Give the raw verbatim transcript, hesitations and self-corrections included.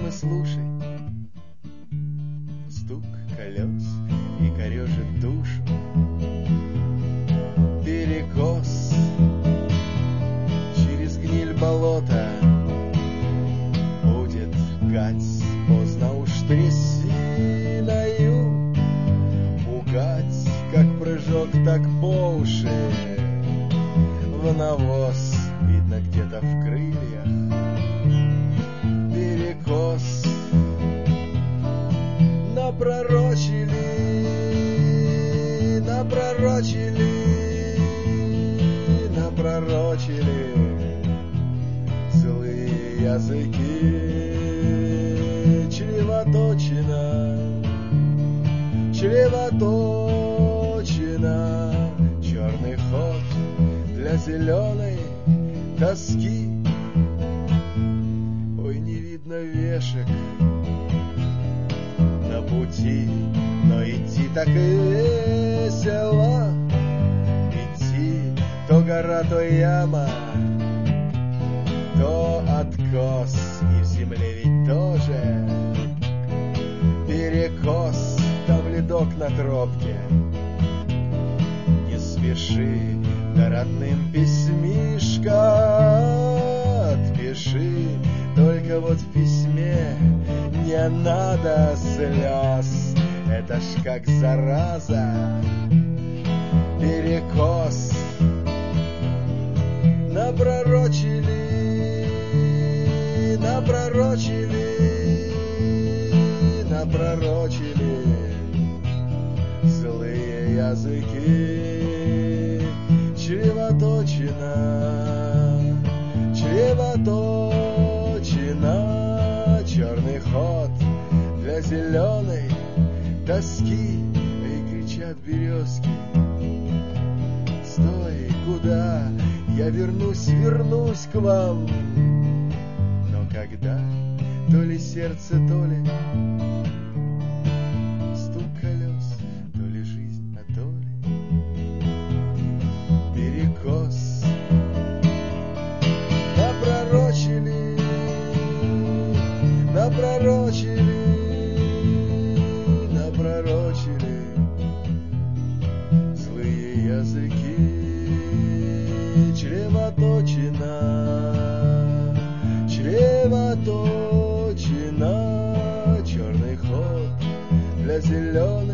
внимательно слушай. Стук колес и корежит душу. Перекос через гниль болота. Будет гать, поздно уж трясиною. Пугать, как прыжок, так по уши. В навоз видно где-то в крыльях. Перекос напророчили, напророчили, напророчили злые языки. Чревоточина, чревоточина, черный ход для зеленой тоски. Ой, не видно вешек на пути, но идти так и весело. Идти то гора, то яма, то откос, и в земле ведь тоже перекос. Там ледок на тропке. Не спеши, да родным письмишко отпиши. Только вот в письме не надо слез. Это ж как зараза. Перекос напророчили, напророчили, напророчили злые языки. Чревоточина, чревоточина, черный ход для зеленой тоски. И кричат березки: стой, куда? Я вернусь, вернусь к вам. Но когда? То ли сердце, то ли стук колес, то ли жизнь, а то ли перекос. Напророчили, напророчили, напророчили злые языки. Чревоточина, чревоточина, черный ход для зеленых